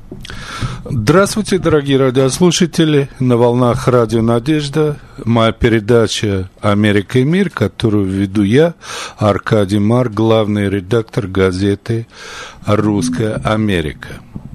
Здравствуйте, дорогие радиослушатели. На волнах Радио Надежда. Моя передача «Америка и мир», которую веду я, Аркадий Марк, главный редактор газеты «Русская Америка».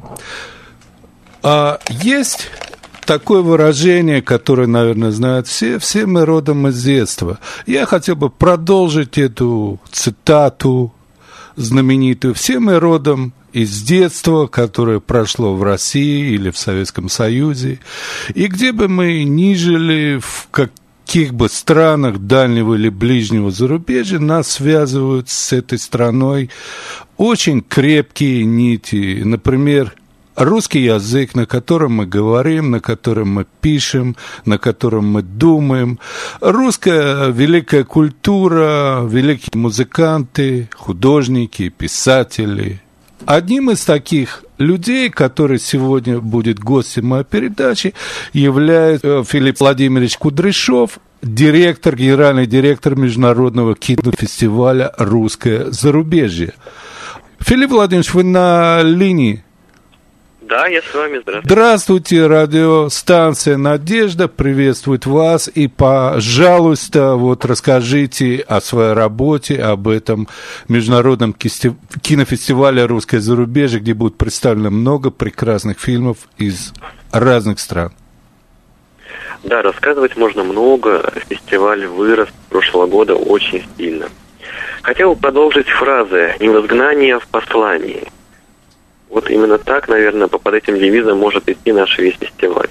Есть такое выражение, которое, наверное, знают все мы родом из детства. Я хотел бы продолжить эту цитату знаменитую. Все мы родом из детства, которое прошло в России или в Советском Союзе. И где бы мы ни жили, в каких бы странах дальнего или ближнего зарубежья, нас связывают с этой страной очень крепкие нити. Например, русский язык, на котором мы говорим, на котором мы пишем, на котором мы думаем. Русская великая культура, великие музыканты, художники, писатели. Одним из таких людей, который сегодня будет гостем моей передачи, является Филипп Владимирович Кудряшов, генеральный директор Международного кинофестиваля «Русское зарубежье». Филипп Владимирович, вы на линии? Да, я с вами, здравствуйте. Здравствуйте, радиостанция «Надежда» приветствует вас. И, пожалуйста, расскажите о своей работе, об этом международном кинофестивале «Русское зарубежье», где будет представлено много прекрасных фильмов из разных стран. Да, рассказывать можно много. Фестиваль вырос с прошлого года очень сильно. Хотел продолжить фразы «Не в изгнании, а в послании». Вот именно так, наверное, под этим девизом может идти наш весь фестиваль.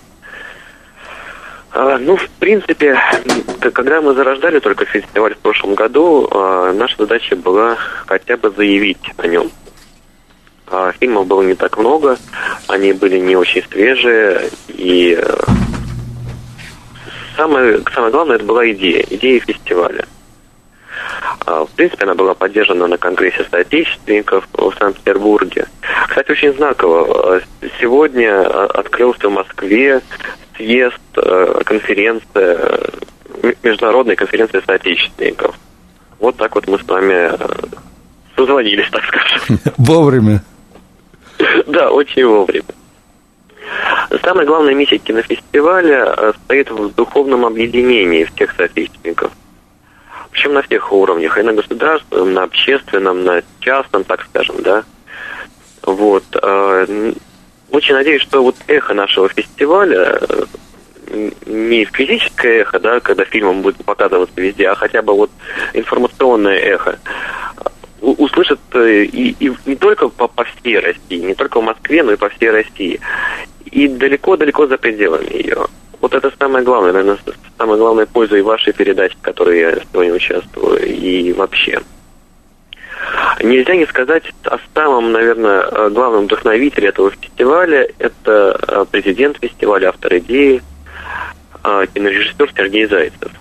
В принципе, когда мы зарождали только фестиваль в прошлом году, наша задача была хотя бы заявить о нем. Фильмов было не так много, они были не очень свежие, и самое главное, это была идея фестиваля. В принципе, она была поддержана на Конгрессе соотечественников в Санкт-Петербурге. Кстати, очень знаково. Сегодня открылся в Москве съезд, конференция, международная конференция соотечественников. Вот так вот мы с вами созвонились, так скажем. Вовремя. Да, очень вовремя. Самая главная миссия кинофестиваля стоит в духовном объединении всех соотечественников. Причем на всех уровнях, и на государственном, на общественном, на частном, так скажем, да. Очень надеюсь, что эхо нашего фестиваля, не физическое эхо, да, когда фильмом будет показываться везде, а хотя бы информационное эхо, услышат и не только по всей России, не только в Москве, но и по всей России, и далеко-далеко за пределами ее. Вот это самое главное, наверное, самая главная польза и вашей передачи, в которой я сегодня участвую, и вообще. Нельзя не сказать о самом, наверное, главном вдохновителе этого фестиваля. Это президент фестиваля, автор идеи, кинорежиссер Сергей Зайцев.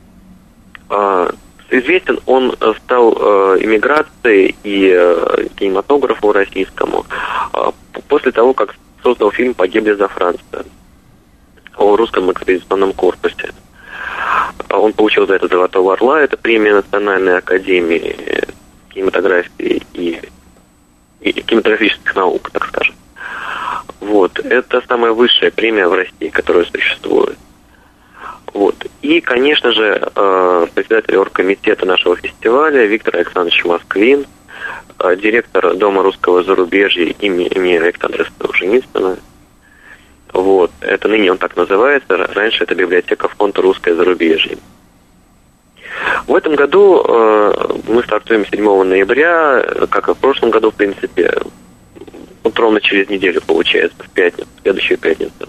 Известен он стал эмиграцией и кинематографу российскому после того, как создал фильм «Погибли за Францию» о русском экспедиционном корпусе. Он получил за это «Золотого орла», это премия Национальной академии кинематографии и кинематографических наук, так скажем. Это самая высшая премия в России, которая существует. И, конечно же, председатель оргкомитета нашего фестиваля Виктор Александрович Москвин, директор Дома русского зарубежья имени Александра Солженицына. Это ныне он так называется, раньше это библиотека фонда «Русское зарубежье». В этом году мы стартуем 7 ноября, как и в прошлом году, в принципе, ровно через неделю, получается, в пятницу, в следующую пятницу.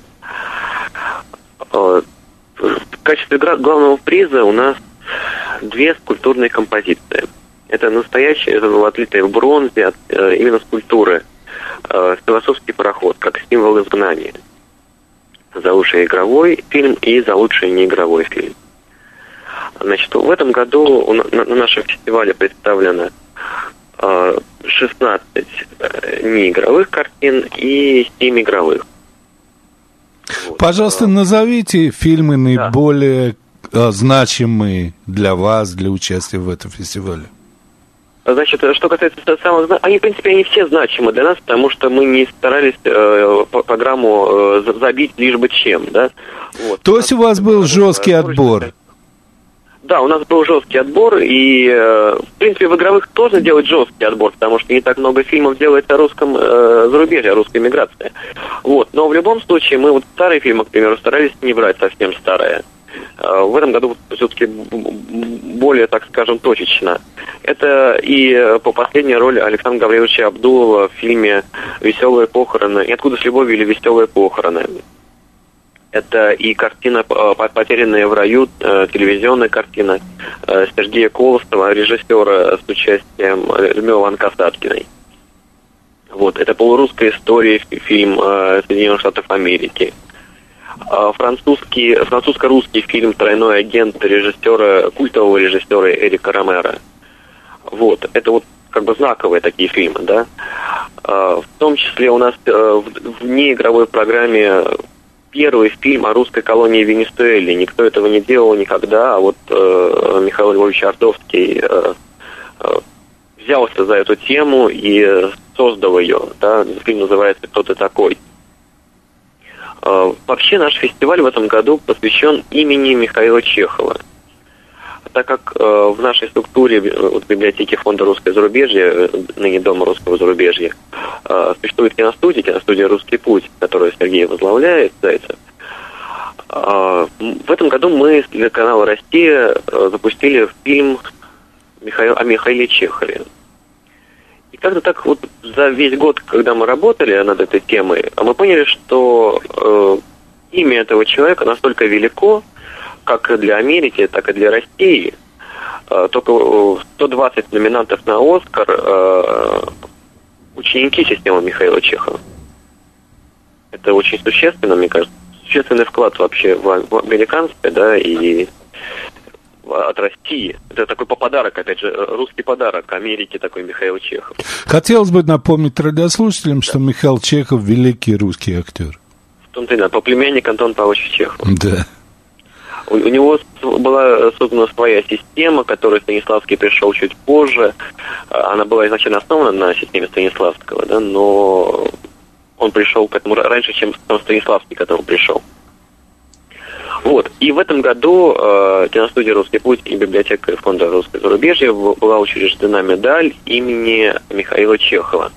В качестве главного приза у нас 2 скульптурные композиции. Это настоящие, отлитые в бронзе, именно скульптуры, философский пароход, как символ изгнания. За лучший игровой фильм и за лучший неигровой фильм. В этом году на нашем фестивале представлено 16 неигровых картин и 7 игровых. Пожалуйста, назовите фильмы наиболее значимые для вас, для участия в этом фестивале. Значит, что касается самых... Они, в принципе, они все значимы для нас, потому что мы не старались программу забить лишь бы чем, да. Вот. То есть у вас был жесткий отбор? Да, у нас был жесткий отбор, и, в принципе, в игровых тоже делать жесткий отбор, потому что не так много фильмов делается о русском зарубежье, о русской миграции. Вот. Но в любом случае мы вот старые фильмы, к примеру, старались не брать совсем старые. В этом году все-таки более, так скажем, точечно. Это и по последней роли Александра Гавриловича Абдулова в фильме «Веселые похороны», «И откуда с любовью» или «Веселые похороны». Это и картина «Потерянные в раю», телевизионная картина Сергея Колосова, режиссера с участием Людмилы Ван-Касаткиной. Вот. Это полурусская история, фильм Соединенных Штатов Америки. Французско-русский фильм «Тройной агент» культового режиссера Эрика Ромеро. Вот. Это вот как бы знаковые такие фильмы, да. В том числе у нас в неигровой программе первый фильм о русской колонии в Венесуэле. Никто этого не делал никогда, а вот Михаил Львович Ардовский взялся за эту тему и создал ее. Да. Фильм называется «Кто ты такой?». Вообще наш фестиваль в этом году посвящен имени Михаила Чехова. Так как в нашей структуре библиотеки Фонда «Русское зарубежье», ныне Дома русского зарубежья, существует киностудия «Русский путь», которую Сергей возглавляет, Зайцев. В этом году мы с телеканала «Россия» запустили фильм о Михаиле Чехове. И как-то так вот за весь год, когда мы работали над этой темой, мы поняли, что имя этого человека настолько велико, как для Америки, так и для России. Только 120 номинантов на «Оскар» ученики системы Михаила Чехова. Это очень существенно, мне кажется, существенный вклад вообще в американское, да, и от России. Это такой подарок, опять же, русский подарок Америке, такой Михаил Чехов. Хотелось бы напомнить радиослушателям, что Михаил Чехов – великий русский актер. В том-то и надо, племянник Антона Павловича Чехова. Да. У него была создана своя система, к которой Станиславский пришел чуть позже. Она была изначально основана на системе Станиславского, да, но он пришел к этому раньше, чем Станиславский к этому пришел. Вот. И в этом году киностудия «Русский путь» и библиотека Фонда «Русское зарубежье» была учреждена медаль имени Михаила Чехова.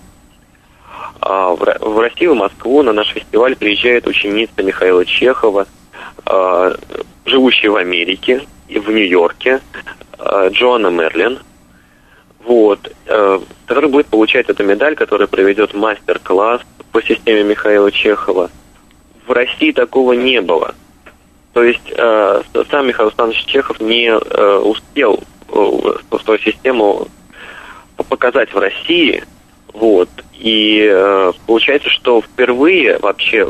В Россию, в Москву на наш фестиваль приезжает ученица Михаила Чехова, живущая в Америке и в Нью-Йорке, Джоанна Мерлин, вот, который будет получать эту медаль, которая проведет мастер-класс по системе Михаила Чехова. В России такого не было. То есть сам Михаил Александрович Чехов не успел свою систему показать в России. Вот. И получается, что впервые вообще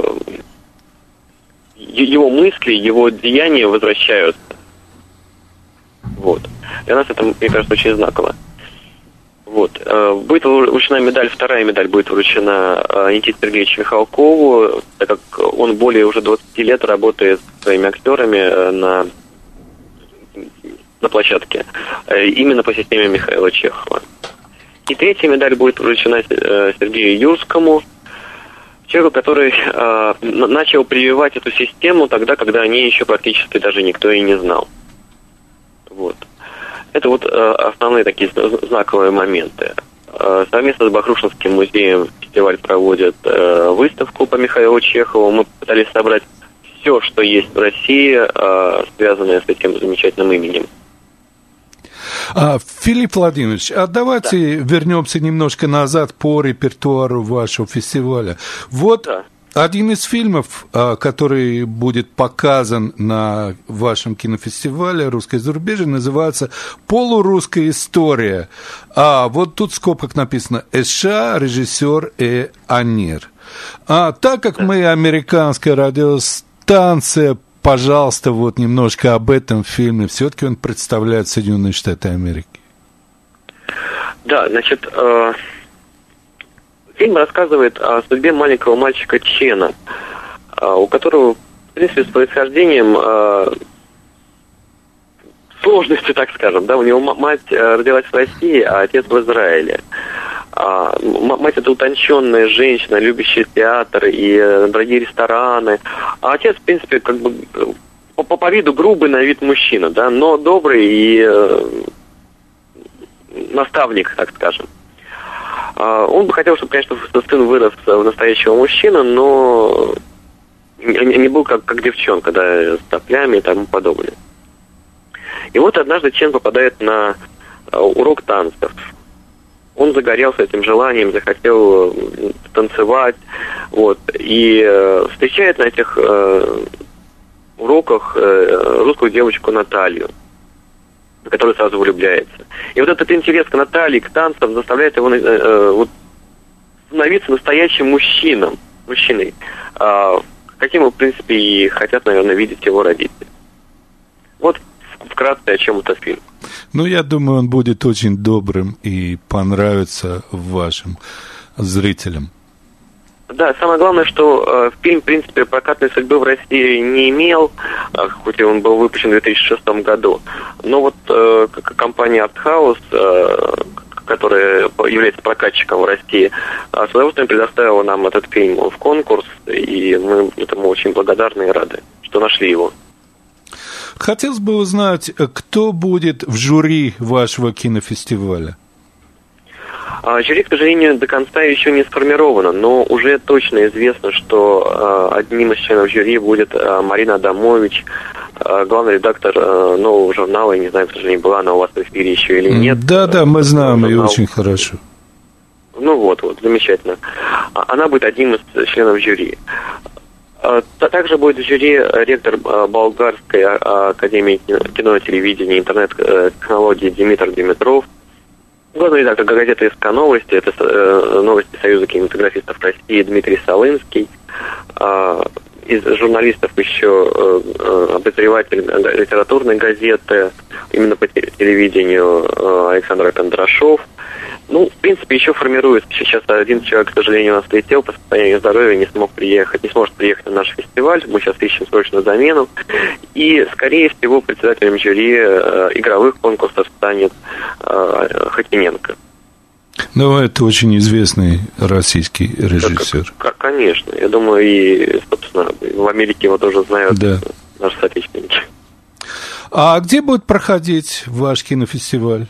его мысли, его деяния возвращаются. Вот. Для нас это, мне кажется, очень знаково. Вот. Будет вручена медаль, вторая медаль будет вручена Никите Сергеевичу Михалкову, так как он более уже 20 лет работает с своими актерами на площадке, именно по системе Михаила Чехова. И третья медаль будет вручена Сергею Юрскому, человеку, который начал прививать эту систему тогда, когда о ней еще практически даже никто и не знал. Вот. Это вот основные такие знаковые моменты. Совместно с Бахрушинским музеем фестиваль проводит выставку по Михаилу Чехову. Мы пытались собрать все, что есть в России, связанное с этим замечательным именем. Филипп Владимирович, давайте вернемся немножко назад по репертуару вашего фестиваля. Вот один из фильмов, который будет показан на вашем кинофестивале «Русское зарубежье», называется «Полурусская история». Вот тут в скобках написано «США, режиссер и Анир». Так как мы американская радиостанция, пожалуйста, вот немножко об этом фильме. Все-таки он представляет Соединенные Штаты Америки. Да, значит, фильм рассказывает о судьбе маленького мальчика Чена, у которого, в принципе, с происхождением сложности, так скажем. Да? У него мать родилась в России, а отец в Израиле. Мать — это утонченная женщина, любящая театр и дорогие рестораны. А отец, в принципе, как бы по виду грубый на вид мужчина, да, но добрый и наставник, так скажем. Он бы хотел, чтобы, конечно, сын вырос в настоящего мужчину, но не был как девчонка, да, с топлями и тому подобное. И вот однажды Чен попадает на урок танцев. Он загорелся этим желанием, захотел танцевать, вот, и встречает на этих уроках русскую девочку Наталью, в которую сразу влюбляется. И вот этот интерес к Наталье, к танцам заставляет его вот, становиться настоящим мужчиной, каким, в принципе, и хотят, наверное, видеть его родители. Вот вкратце, о чем этот фильм. Ну, я думаю, он будет очень добрым и понравится вашим зрителям. Да, самое главное, что фильм, в принципе, прокатной судьбы в России не имел, хоть и он был выпущен в 2006 году. Но вот компания Артхаус, которая является прокатчиком в России, с удовольствием предоставила нам этот фильм в конкурс, и мы этому очень благодарны и рады, что нашли его. Хотелось бы узнать, кто будет в жюри вашего кинофестиваля? Жюри, к сожалению, до конца еще не сформировано, но уже точно известно, что одним из членов жюри будет Марина Адамович, главный редактор нового журнала. Я не знаю, к сожалению, была она у вас в эфире еще или нет. Да, мы знаем ее очень хорошо. Ну вот, замечательно. Она будет одним из членов жюри. Также будет в жюри ректор Болгарской академии кино и телевидения и интернет-технологий Димитр Димитров, главный редактор газеты СК Новости, это новости Союза кинематографистов России Дмитрий Солынский, из журналистов еще обозреватель литературной газеты, именно по телевидению Александр Кондрашов. Ну, в принципе, еще формируется. Сейчас один человек, к сожалению, у нас летел по состоянию здоровья, не сможет приехать на наш фестиваль. Мы сейчас ищем срочную замену. И, скорее всего, председателем жюри игровых конкурсов станет Хотиненко. Ну, это очень известный российский режиссер. Конечно. Я думаю, и, собственно, в Америке его тоже знают, да, наши соотечественники. А где будет проходить ваш кинофестиваль?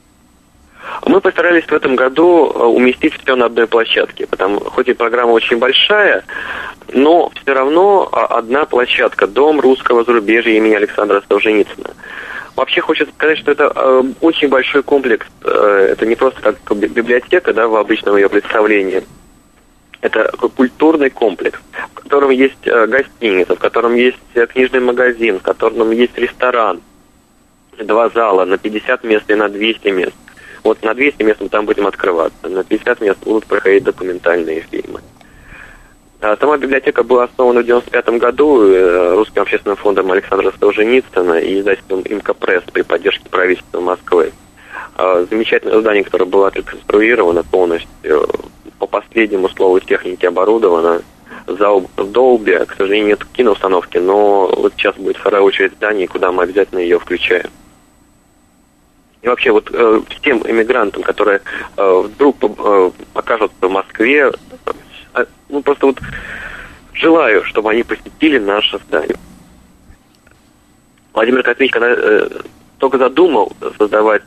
Мы постарались в этом году уместить все на одной площадке, хоть и программа очень большая, но все равно одна площадка, Дом русского зарубежья имени Александра Солженицына. Вообще хочется сказать, что это очень большой комплекс, это не просто как библиотека, да, в обычном ее представлении. Это культурный комплекс, в котором есть гостиница, в котором есть книжный магазин, в котором есть ресторан, 2 зала на 50 мест и на 200 мест. Вот на 200 мест мы там будем открываться, на 50 мест будут проходить документальные фильмы. Сама библиотека была основана в 1995 году Русским общественным фондом Александра Солженицына и издательством «Имкапресс» при поддержке правительства Москвы. Замечательное здание, которое было реконструировано полностью, по последнему слову техники оборудовано. Зал в Долби, к сожалению, нет киноустановки, но вот сейчас будет вторая очередь зданий, куда мы обязательно ее включаем. И вообще вот всем эмигрантам, которые вдруг окажутся в Москве, ну просто вот желаю, чтобы они посетили наше здание. Владимир Космич, когда только задумал создавать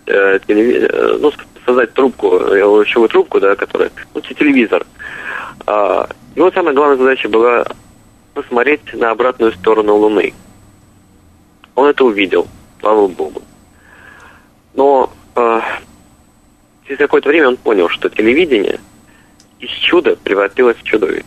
создать трубку, лучевую трубку, да, которая, телевизор. Его самая главная задача была посмотреть на обратную сторону Луны. Он это увидел, слава Богу. Но через какое-то время он понял, что телевидение из чуда превратилось в чудовище.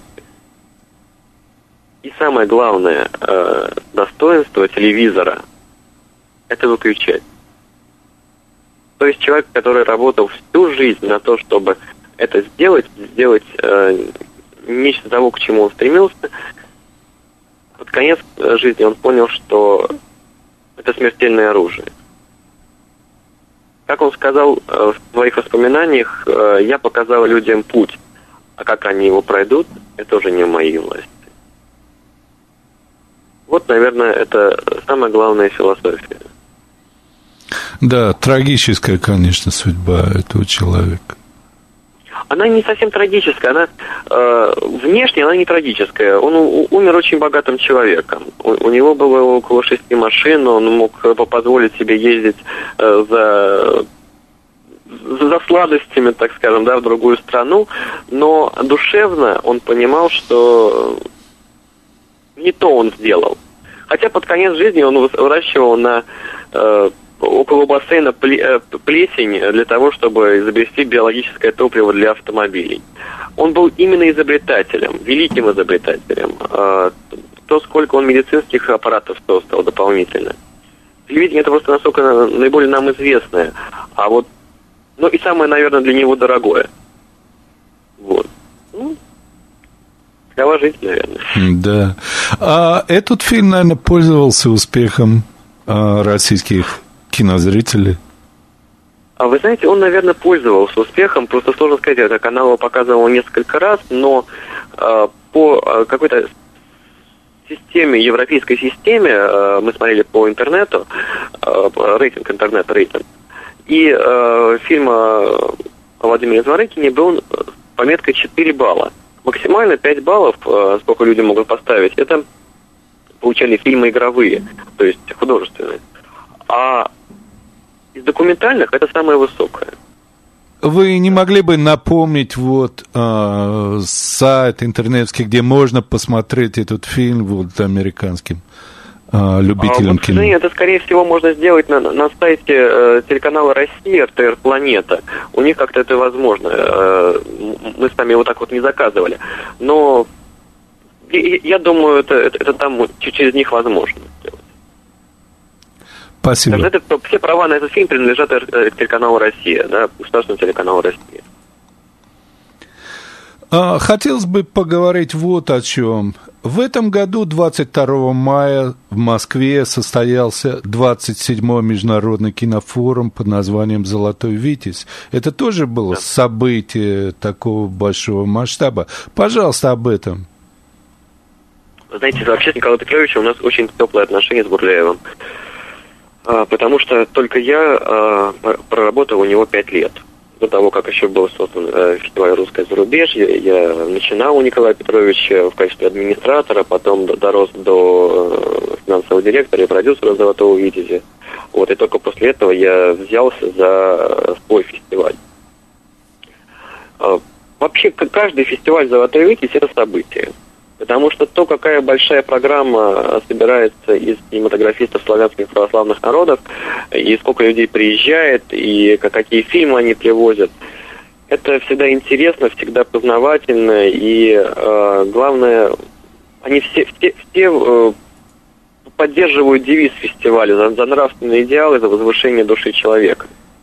И самое главное достоинство телевизора – это выключать. То есть человек, который работал всю жизнь на то, чтобы это сделать нечто того, к чему он стремился, под конец жизни он понял, что это смертельное оружие. Как он сказал в своих воспоминаниях, я показал людям путь, а как они его пройдут, это уже не в моей власти. Вот, наверное, это самая главная философия. Да, трагическая, конечно, судьба этого человека. Она не совсем трагическая, она внешне она не трагическая. Он умер очень богатым человеком. У него было около 6 машин, он мог позволить себе ездить за сладостями, так скажем, да, в другую страну, но душевно он понимал, что не то он сделал. Хотя под конец жизни он выращивал около бассейна плесень для того, чтобы изобрести биологическое топливо для автомобилей. Он был именно изобретателем, великим изобретателем. То, сколько он медицинских аппаратов создал дополнительно. Телевидение — это просто настолько наиболее нам известное. А вот, ну и самое, наверное, для него дорогое. Вот. Какова жизнь, наверное. Да. А этот фильм, наверное, пользовался успехом российских кинозрителей? А вы знаете, он, наверное, пользовался успехом. Просто сложно сказать, это канал его показывал несколько раз, но по какой-то системе, европейской системе, мы смотрели по интернету, рейтинг, интернет-рейтинг, и фильм о Владимире Зворыкине был пометкой 4 балла. Максимально 5 баллов, сколько люди могут поставить, это получали фильмы игровые, то есть художественные. А из документальных это самое высокое. Вы не могли бы напомнить сайт интернетский, где можно посмотреть этот фильм вот американским любителям кино? Это, скорее всего, можно сделать на сайте телеканала Россия, РТР Планета. У них как-то это возможно. Мы сами его так вот не заказывали. Но я думаю, это там через них возможно сделать. Спасибо. Все права на этот фильм принадлежат телеканалу «Россия», да, государственному телеканалу «Россия». Хотелось бы поговорить вот о чем. В этом году, 22 мая, в Москве состоялся 27-й международный кинофорум под названием «Золотой Витязь». Это тоже было событие такого большого масштаба. Пожалуйста, об этом. Знаете, вообще с Николаем Петровичем у нас очень теплые отношения с Бурляевым. Потому что только я проработал у него 5 лет. До того, как еще был создан фестиваль «Русское зарубежье», я начинал у Николая Петровича в качестве администратора, потом дорос до финансового директора и продюсера «Золотого Витязя». Вот, и только после этого я взялся за свой фестиваль. Вообще, каждый фестиваль «Золотой Витязь» — это событие. Потому что то, какая большая программа собирается из кинематографистов славянских православных народов, и сколько людей приезжает, и какие фильмы они привозят, это всегда интересно, всегда познавательно, и главное, они все поддерживают девиз фестиваля за нравственные идеалы, за возвышение души человека.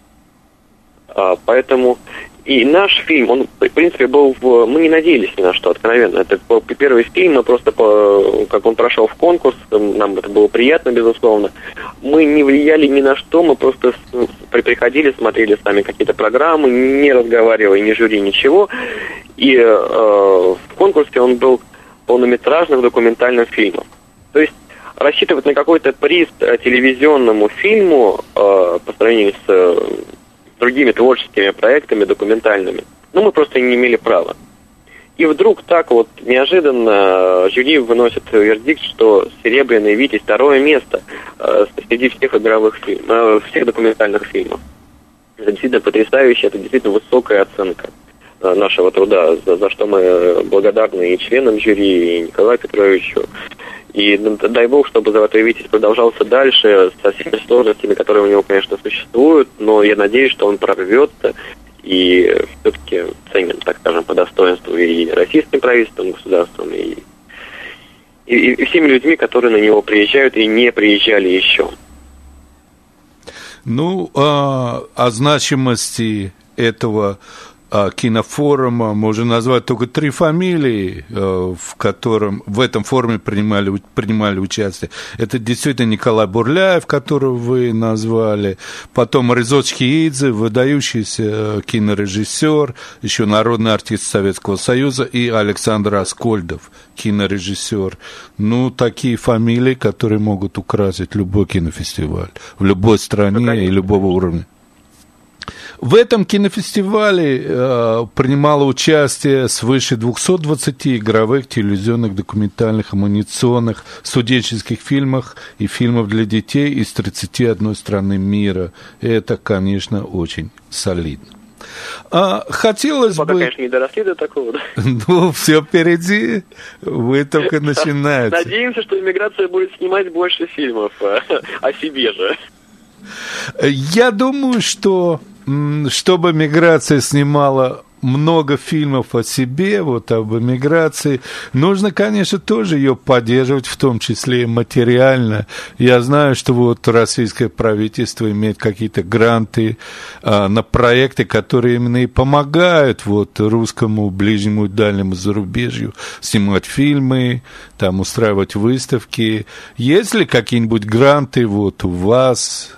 Поэтому и наш фильм, он, в принципе, был мы не надеялись ни на что, откровенно. Это первый фильм, но просто как он прошел в конкурс, нам это было приятно, безусловно. Мы не влияли ни на что, мы просто приходили, смотрели сами какие-то программы, не разговаривая, ни жюри, ничего. И в конкурсе он был полнометражным документальным фильмом. То есть рассчитывать на какой-то приз телевизионному фильму по сравнению с другими творческими проектами, документальными. Но мы просто не имели права. И вдруг так вот неожиданно жюри выносит вердикт, что «Серебряный Витязь» — 2-е место среди всех игровых фильмов, всех документальных фильмов. Это действительно потрясающе, это действительно высокая оценка нашего труда, за что мы благодарны и членам жюри, и Николаю Петровичу. И дай бог, чтобы «Золотой Витязь» продолжался дальше со всеми сложностями, которые у него, конечно, существуют, но я надеюсь, что он прорвется и все-таки ценен, так скажем, по достоинству и российским правительством, государством, и всеми людьми, которые на него приезжают и не приезжали еще. Ну, о значимости этого кинофорума, можно назвать только 3 фамилии, в этом форуме принимали участие. Это действительно Николай Бурляев, которого вы назвали, потом Резо Чхеидзе, выдающийся кинорежиссер, еще народный артист Советского Союза, и Александр Аскольдов, кинорежиссер. Ну, такие фамилии, которые могут украсить любой кинофестиваль в любой стране и любого уровня. В этом кинофестивале принимало участие свыше 220 игровых, телевизионных, документальных, анимационных, студенческих фильмов и фильмов для детей из 31 страны мира. Это, конечно, очень солидно. Хотелось бы... конечно, не доросли до такого, да? Ну, все впереди, вы только начинаете. Надеемся, что иммиграция будет снимать больше фильмов о себе же. Я думаю, что чтобы миграция снимала много фильмов о себе, вот об эмиграции, нужно, конечно, тоже ее поддерживать, в том числе и материально. Я знаю, что вот российское правительство имеет какие-то гранты на проекты, которые именно и помогают вот русскому ближнему и дальнему зарубежью снимать фильмы, там устраивать выставки. Есть ли какие-нибудь гранты вот у вас?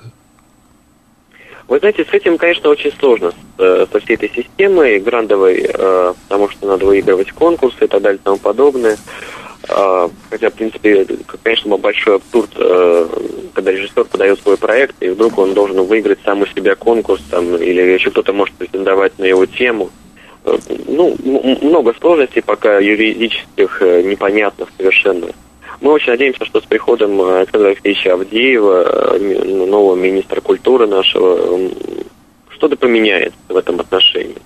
Вы знаете, с этим, конечно, очень сложно, со всей этой системой грантовой, потому что надо выигрывать конкурсы и так далее и тому подобное. Хотя, в принципе, конечно, был большой абсурд, когда режиссер подает свой проект, и вдруг он должен выиграть сам у себя конкурс, там, или еще кто-то может претендовать на его тему. Ну, много сложностей пока юридических, непонятных совершенно. Мы очень надеемся, что с приходом Александра Алексеевича Авдеева, нового министра культуры нашего, что-то поменяется в этом отношении.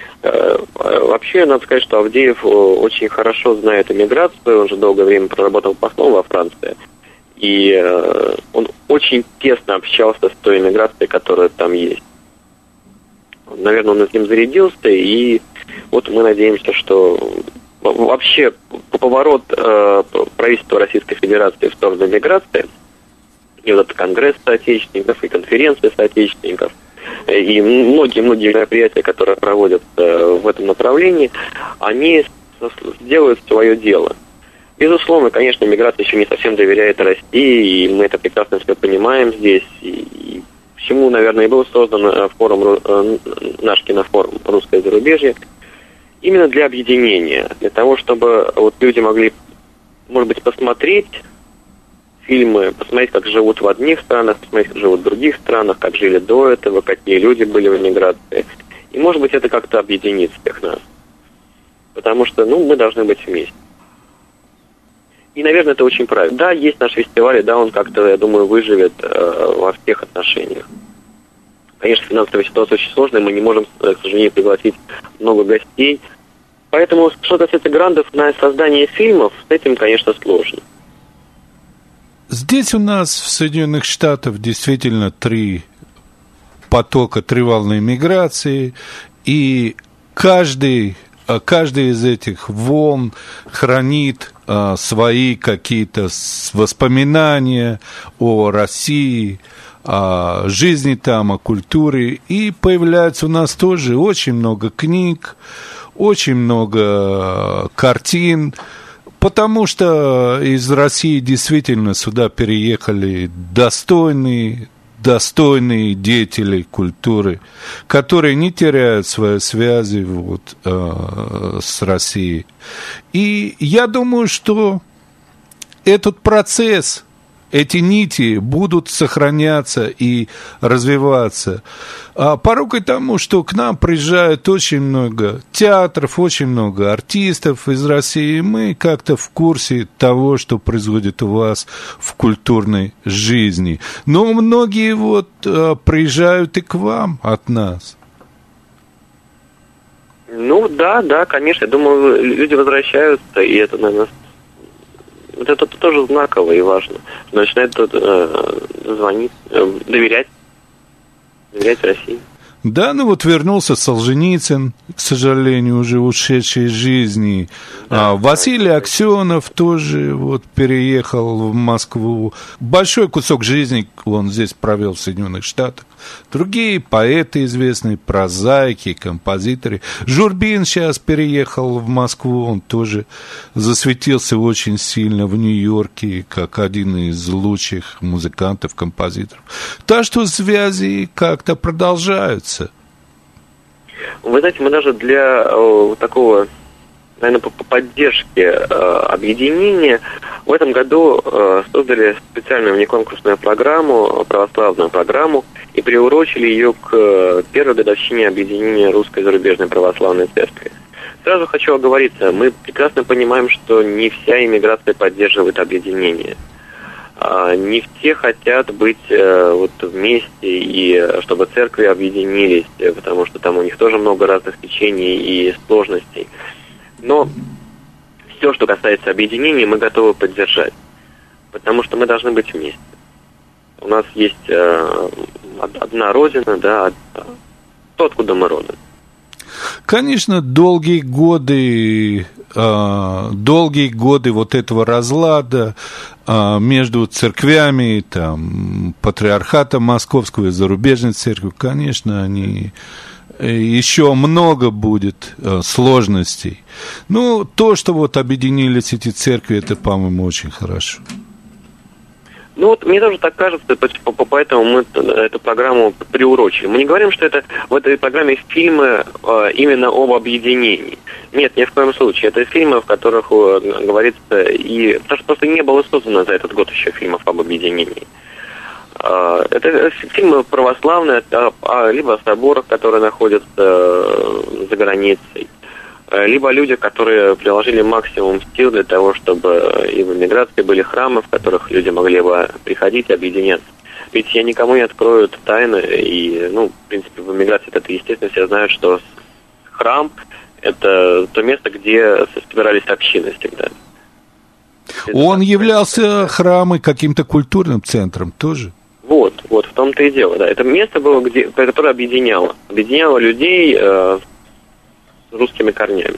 Вообще, надо сказать, что Авдеев очень хорошо знает эмиграцию, он же долгое время проработал послом во Франции, и он очень тесно общался с той эмиграцией, которая там есть. Наверное, он этим зарядился, и вот мы надеемся, что... Вообще, поворот правительства Российской Федерации в сторону миграции, и вот этот конгресс соотечественников, и конференция соотечественников, и многие-многие мероприятия, которые проводятся в этом направлении, они сделают свое дело. Безусловно, конечно, миграция еще не совсем доверяет России, и мы это прекрасно все понимаем здесь, и почему, наверное, и был создан форум, наш кинофорум «Русское зарубежье», именно для объединения, для того, чтобы вот люди могли, может быть, посмотреть фильмы, посмотреть, как живут в одних странах, посмотреть, как живут в других странах, как жили до этого, какие люди были в эмиграции. И, может быть, это как-то объединит всех нас. Потому что, мы должны быть вместе. И, наверное, это очень правильно. Да, есть наш фестиваль, и да, он как-то, я думаю, выживет во всех отношениях. Конечно, финансовая ситуация очень сложная, мы не можем, к сожалению, пригласить много гостей. Поэтому, что касается грантов на создание фильмов, с этим, конечно, сложно. Здесь у нас в Соединенных Штатах действительно 3 потока, 3 волны миграции, и каждый из этих волн хранит свои какие-то воспоминания о России, о жизни там, о культуре, и появляется у нас тоже очень много книг, очень много картин, потому что из России действительно сюда переехали достойные деятели культуры, которые не теряют свои связи с Россией. И я думаю, что этот процесс, эти нити будут сохраняться и развиваться. Порукой тому, что к нам приезжает очень много театров, очень много артистов из России, и мы как-то в курсе того, что происходит у вас в культурной жизни. Но многие приезжают и к вам от нас. Да, конечно. Я думаю, люди возвращаются, и это, наверное, это тоже знаково и важно. Начинают звонить, доверять России. Да, ну вот вернулся Солженицын, к сожалению, уже ушедший из жизни. Да, Василий Аксенов тоже вот переехал в Москву. Большой кусок жизни он здесь провел в Соединенных Штатах. Другие поэты известные, прозаики, композиторы. Журбин сейчас переехал в Москву, он тоже засветился очень сильно в Нью-Йорке, как один из лучших музыкантов, композиторов. Так что связи как-то продолжаются. Вы знаете, мы даже для такого, наверное, по поддержке объединения в этом году создали специальную внеконкурсную программу, православную программу, и приурочили ее к первой годовщине объединения Русской и Зарубежной Православной Церкви. Сразу хочу оговориться, мы прекрасно понимаем, что не вся иммиграция поддерживает объединение. Не все хотят быть вот вместе и чтобы церкви объединились, потому что там у них тоже много разных течений и сложностей. Но все, что касается объединения, мы готовы поддержать, потому что мы должны быть вместе. У нас есть одна родина, да, то, откуда мы родом. Конечно, долгие годы вот этого разлада между церквями, там, патриархатом Московского и зарубежной церковью, конечно, они еще много будет сложностей. Но то, что вот объединились эти церкви, это, по-моему, очень хорошо. Ну вот мне тоже так кажется, поэтому мы эту программу приурочили. Мы не говорим, что это в этой программе фильмы именно об объединении. Нет, ни в коем случае. Это фильмы, в которых говорится и... Потому что просто не было создано за этот год еще фильмов об объединении. Это фильмы православные, либо о соборах, которые находятся за границей, либо люди, которые приложили максимум сил для того, чтобы и в эмиграции были храмы, в которых люди могли бы приходить и объединяться. Ведь я никому не открою тайны, и, в принципе, в эмиграции это естественно, все знают, что храм – это то место, где собирались общины всегда. Он являлся храмом каким-то культурным центром тоже? Вот, в том-то и дело, да. Это место было, которое объединяло людей с русскими корнями.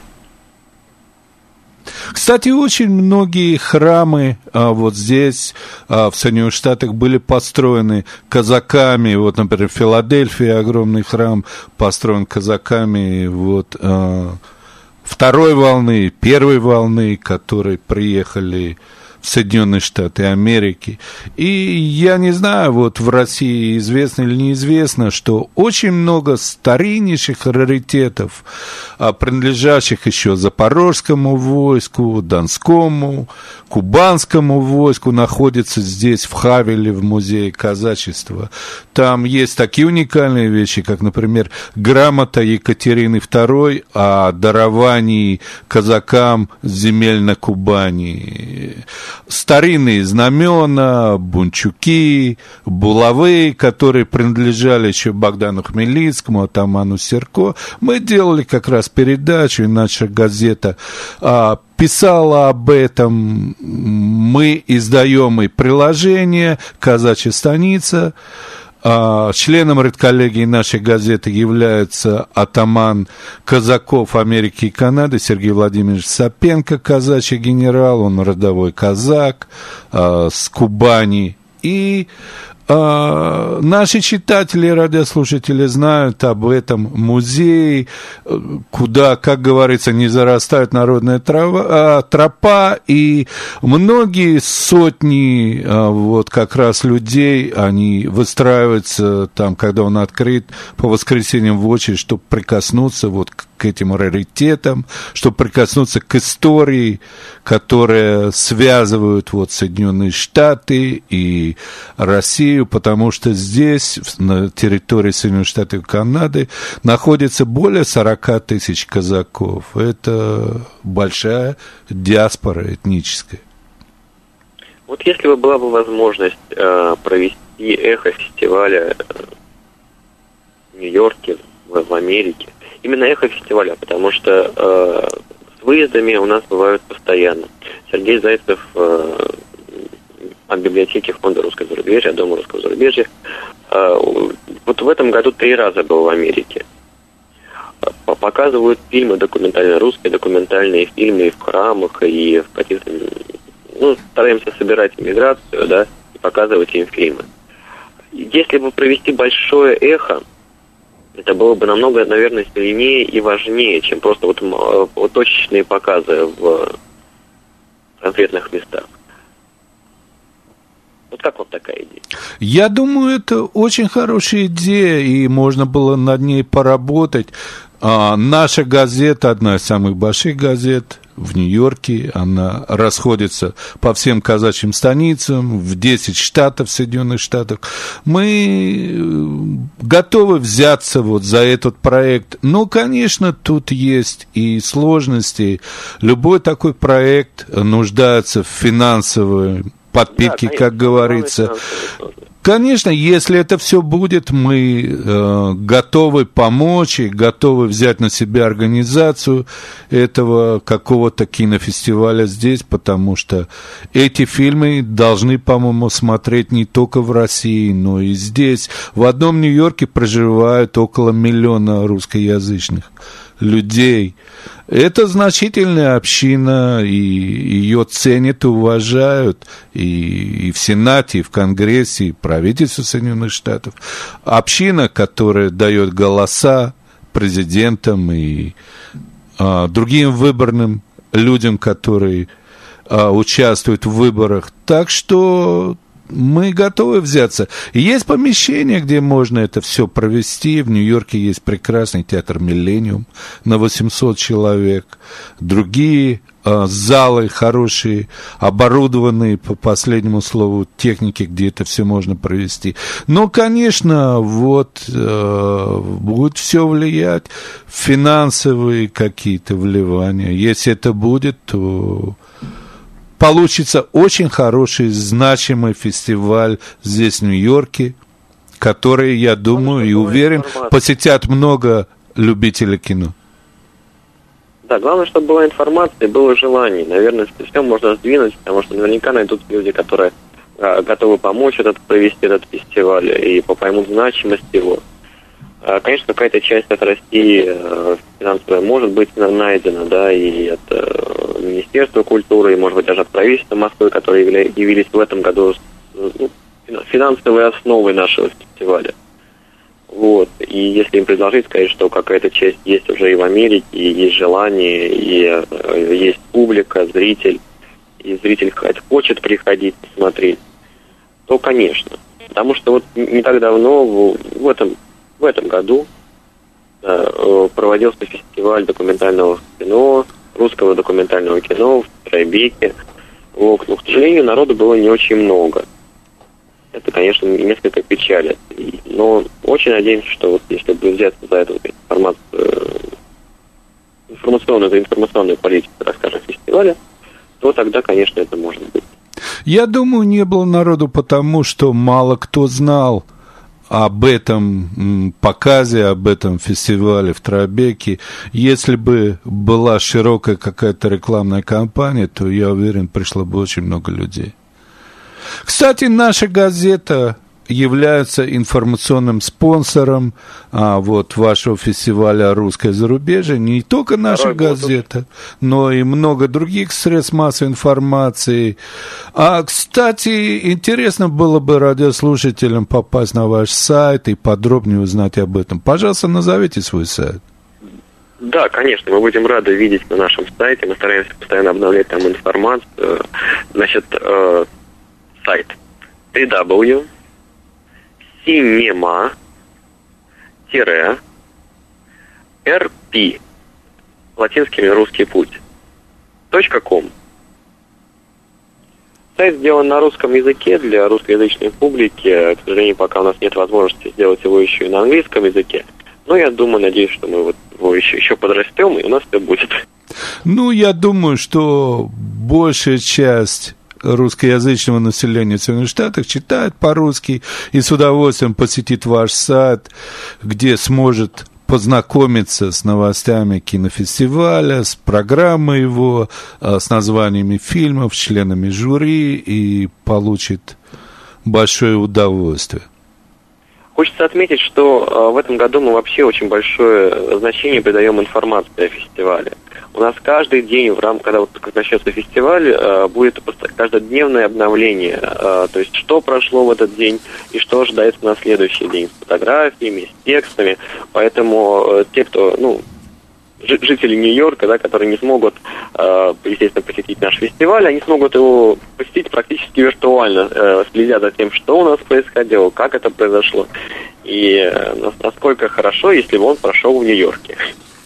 Кстати, очень многие храмы вот здесь, в Соединенных Штатах, были построены казаками. Вот, например, в Филадельфии огромный храм построен казаками вот, второй волны, первой волны, которые приехали в Соединенные Штаты Америки. И я не знаю, вот в России известно или неизвестно, что очень много стариннейших раритетов, принадлежащих еще Запорожскому войску, Донскому, Кубанскому войску, находится здесь, в Хавеле, в музее казачества. Там есть такие уникальные вещи, как, например, грамота Екатерины II о даровании казакам земель на Кубани. Старинные знамена, бунчуки, булавы, которые принадлежали еще Богдану Хмельницкому, атаману Серко. Мы делали как раз передачу, и наша газета писала об этом. Мы издаем и приложение «Казачья станица». Членом редколлегии нашей газеты является атаман казаков Америки и Канады Сергей Владимирович Сапенко, казачий генерал, он родовой казак с Кубани. И наши читатели и радиослушатели знают об этом музее, куда, как говорится, не зарастает народная тропа, и многие сотни вот как раз людей, они выстраиваются там, когда он открыт, по воскресеньям в очередь, чтобы прикоснуться вот к этим раритетам, чтобы прикоснуться к истории, которая связывает вот Соединенные Штаты и Россию, потому что здесь, на территории Соединенных Штатов и Канады, находится более 40 тысяч казаков. Это большая диаспора этническая. Вот если бы была бы возможность провести эхо-фестиваля в Нью-Йорке, в Америке, именно эхо-фестиваля, потому что с выездами у нас бывают постоянно. Сергей Зайцев от библиотеки Фонда русского зарубежья, Дома русского зарубежья, вот в этом году 3 раза был в Америке. Показывают фильмы документальные, русские документальные фильмы и в храмах, и в каких-то... Ну, стараемся собирать иммиграцию, да, и показывать им фильмы. Если бы провести большое эхо, это было бы намного, наверное, сильнее и важнее, чем просто вот точечные показы в конкретных местах. Вот как вам такая идея? Я думаю, это очень хорошая идея, и можно было над ней поработать. Наша газета, одна из самых больших газет в Нью-Йорке, она расходится по всем казачьим станицам, в 10 штатов Соединенных Штатов. Мы готовы взяться вот за этот проект. Но, конечно, тут есть и сложности. Любой такой проект нуждается в финансовой подпитке, да, как говорится. Конечно, если это все будет, мы готовы помочь и готовы взять на себя организацию этого какого-то кинофестиваля здесь, потому что эти фильмы должны, по-моему, смотреть не только в России, но и здесь. В одном Нью-Йорке проживают около 1 миллиона русскоязычных людей. Это значительная община, и ее ценят и уважают и в Сенате, и в Конгрессе, и в правительстве Соединенных Штатов. Община, которая дает голоса президентам и другим выборным людям, которые участвуют в выборах. Так что мы готовы взяться. Есть помещение, где можно это все провести. В Нью-Йорке есть прекрасный театр «Миллениум» на 800 человек. Другие залы хорошие, оборудованные, по последнему слову, техники, где это все можно провести. Но, конечно, вот будет все влиять, финансовые какие-то вливания. Если это будет, то получится очень хороший, значимый фестиваль здесь, в Нью-Йорке, который, я думаю и уверен, посетят много любителей кино. Да, главное, чтобы была информация, было желание. Наверное, все можно сдвинуть, потому что наверняка найдут люди, которые готовы помочь провести этот фестиваль и поймут значимость его. Конечно, какая-то часть от России финансовая может быть найдена, да, и от Министерства культуры, и, может быть, даже от правительства Москвы, которые явились в этом году финансовой основой нашего фестиваля. Вот. И если им предложить, сказать, что какая-то часть есть уже и в Америке, и есть желание, и есть публика, зритель, и зритель хочет приходить посмотреть, то, конечно. Потому что вот не так давно, в этом году, проводился фестиваль документального кино, русского документального кино в Трайбеке. Но, к сожалению, народу было не очень много. Это, конечно, несколько печалит. Но очень надеемся, что вот если будет взяться за эту информационную политику, так скажем, фестиваля, то тогда, конечно, это может быть. Я думаю, не было народу, потому что мало кто знал об этом показе, об этом фестивале в Трайбеке. Если бы была широкая какая-то рекламная кампания, то, я уверен, пришло бы очень много людей. Кстати, наша газета является информационным спонсором вашего фестиваля «Русское зарубежье». Не только наша газета, но и много других средств массовой информации. Кстати, интересно было бы радиослушателям попасть на ваш сайт и подробнее узнать об этом. Пожалуйста, назовите свой сайт. Да, конечно, мы будем рады видеть на нашем сайте. Мы стараемся постоянно обновлять там информацию. Значит, сайт www.cinema-rp латинскими русский путь .com. Сайт сделан на русском языке для русскоязычной публики. К сожалению, пока у нас нет возможности сделать его еще и на английском языке. Но я думаю, надеюсь, что мы его еще подрастем, и у нас все будет. Ну, я думаю, что большая часть русскоязычного населения в Соединенных Штатах читает по-русски и с удовольствием посетит ваш сайт, где сможет познакомиться с новостями кинофестиваля, с программой его, с названиями фильмов, с членами жюри и получит большое удовольствие. Хочется отметить, что в этом году мы вообще очень большое значение придаем информации о фестивале. У нас каждый день, когда вот начнется фестиваль, будет каждодневное обновление. То есть, что прошло в этот день и что ожидается на следующий день с фотографиями, с текстами. Поэтому те, кто, жители Нью-Йорка, да, которые не смогут, естественно, посетить наш фестиваль, они смогут его посетить практически виртуально, следя за тем, что у нас происходило, как это произошло, и насколько хорошо, если бы он прошел в Нью-Йорке.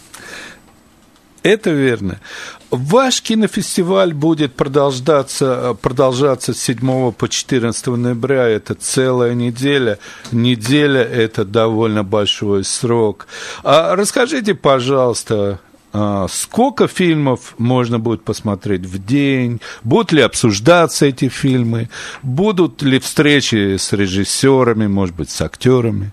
Это верно. Ваш кинофестиваль будет продолжаться с 7 по 14 ноября. Это целая неделя. Неделя – это довольно большой срок. Расскажите, пожалуйста, сколько фильмов можно будет посмотреть в день? Будут ли обсуждаться эти фильмы? Будут ли встречи с режиссерами, может быть, с актерами?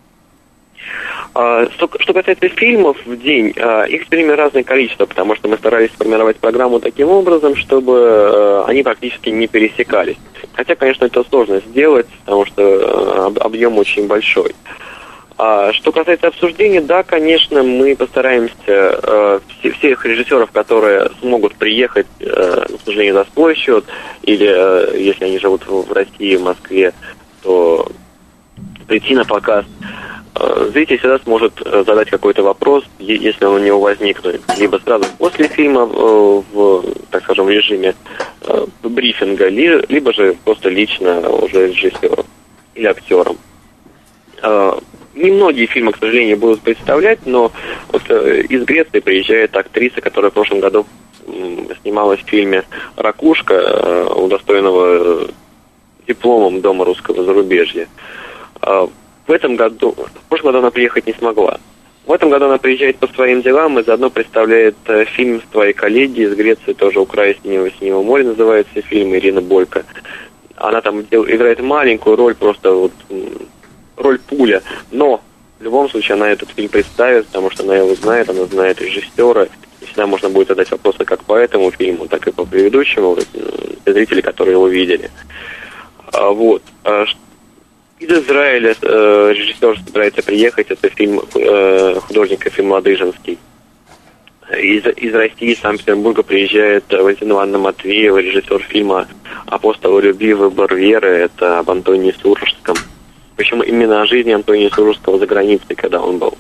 Что касается фильмов в день, их все время разное количество, потому что мы старались сформировать программу таким образом, чтобы они практически не пересекались. Хотя, конечно, это сложно сделать, потому что объем очень большой. Что касается обсуждений, да, конечно, мы постараемся всех режиссеров, которые смогут приехать, к сожалению, за свой счет, или если они живут в России, в Москве, то прийти на показ. Зритель всегда сможет задать какой-то вопрос, если он у него возникнет, либо сразу после фильма в, так скажем, режиме брифинга, либо же просто лично уже режиссеру или актерам. Немногие фильмы, к сожалению, будут представлять, но вот из Греции приезжает актриса, которая в прошлом году снималась в фильме «Ракушка», удостоенного дипломом Дома русского зарубежья. В прошлом году она приехать не смогла. В этом году она приезжает по своим делам и заодно представляет фильм своей коллеги из Греции, тоже «У края синего моря» называется фильм, Ирина Бойко. Она там играет маленькую роль, просто вот роль пуля, но в любом случае она этот фильм представит, потому что она его знает, она знает режиссера, и всегда можно будет задать вопросы как по этому фильму, так и по предыдущему, для зрителей, которые его видели. Вот. Из Израиля режиссер собирается приехать, это фильм художника фильм «Ладыжинский». Из России, из Санкт-Петербурга приезжает Валентина Ивановна Матвеева, режиссер фильма «Апостол любви. Выбор веры», это об Антонии Сурожском. Причем именно о жизни Антония Сурожского за границей, когда он был.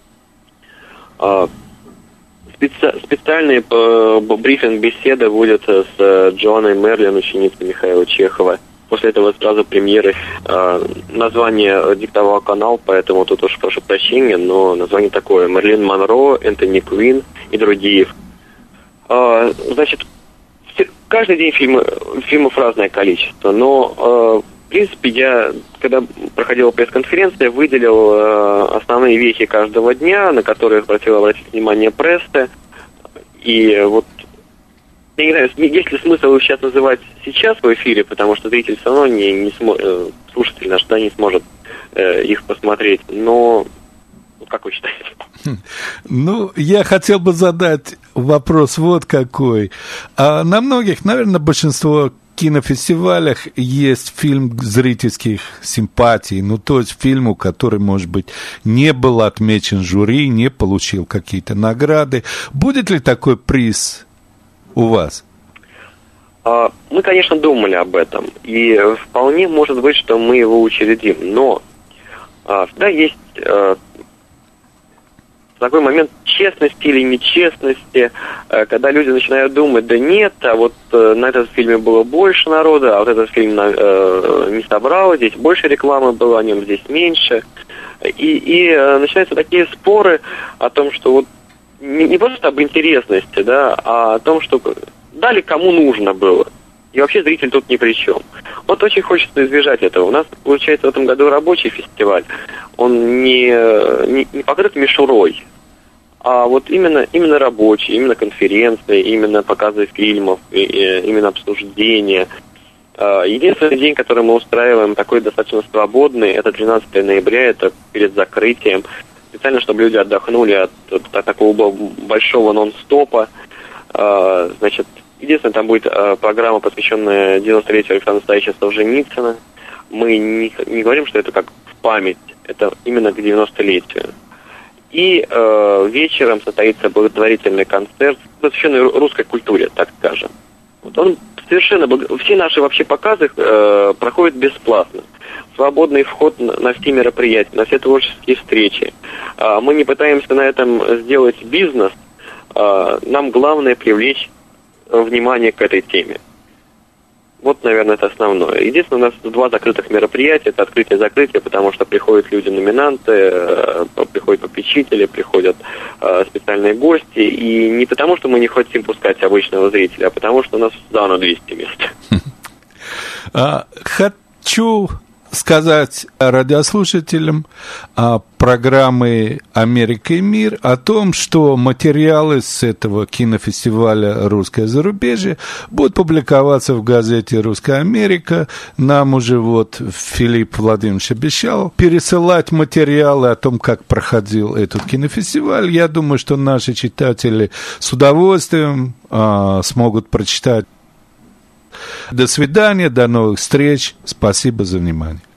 Специальный брифинг-беседа будет с Джоанной Мерлин, ученицей Михаила Чехова. После этого сразу премьеры. Название диктовал канал, поэтому тут уж прошу прощения, но название такое: Мерлин Монро, Энтони Куин и другие. Значит, каждый день фильмов разное количество, но в принципе я, когда проходила пресс-конференция, выделил основные вехи каждого дня, на которые хотел обратить внимание прессы. И вот я не знаю, есть ли смысл их сейчас называть сейчас в эфире, потому что зритель все равно слушатель наш, не сможет их посмотреть. Но как вы считаете? Я хотел бы задать вопрос вот какой. На многих, наверное, большинство кинофестивалях есть фильм зрительских симпатий, то есть фильму, который, может быть, не был отмечен жюри, не получил какие-то награды. Будет ли такой приз у вас? Мы, конечно, думали об этом, и вполне может быть, что мы его учредим, но всегда есть такой момент честности или нечестности, когда люди начинают думать, да нет, а вот на этом фильме было больше народа, а вот этот фильм не собрал, здесь больше рекламы было, о нем здесь меньше. И начинаются такие споры о том, что вот не просто об интересности, да, а о том, что дали кому нужно было. И вообще зритель тут ни при чем. Вот очень хочется избежать этого. У нас, получается, в этом году рабочий фестиваль. Он не покрыт мишурой, а вот именно рабочий, именно конференции, именно показы фильмов, именно обсуждения. Единственный день, который мы устраиваем, такой достаточно свободный, это 12 ноября, это перед закрытием. Специально, чтобы люди отдохнули от такого большого нон-стопа. Значит, единственное, там будет программа, посвященная 93-ю Александра Настоящего Солженицына. Мы не говорим, что это как в память Это именно к 90-летию. И вечером состоится благотворительный концерт, посвященный русской культуре, так скажем. Вот он совершенно... Все наши вообще показы проходят бесплатно. Свободный вход на все мероприятия, на все творческие встречи. Мы не пытаемся на этом сделать бизнес. Нам главное привлечь внимание к этой теме. Вот, наверное, это основное. Единственное, у нас 2 закрытых мероприятия. Это открытие-закрытие, потому что приходят люди-номинанты, приходят попечители, приходят специальные гости. И не потому, что мы не хотим пускать обычного зрителя, а потому, что у нас сдано 200 мест. Хочу сказать радиослушателям программы «Америка и мир» о том, что материалы с этого кинофестиваля «Русское зарубежье» будут публиковаться в газете «Русская Америка». Нам уже вот Филипп Владимирович обещал пересылать материалы о том, как проходил этот кинофестиваль. Я думаю, что наши читатели с удовольствием смогут прочитать. До свидания, до новых встреч. Спасибо за внимание.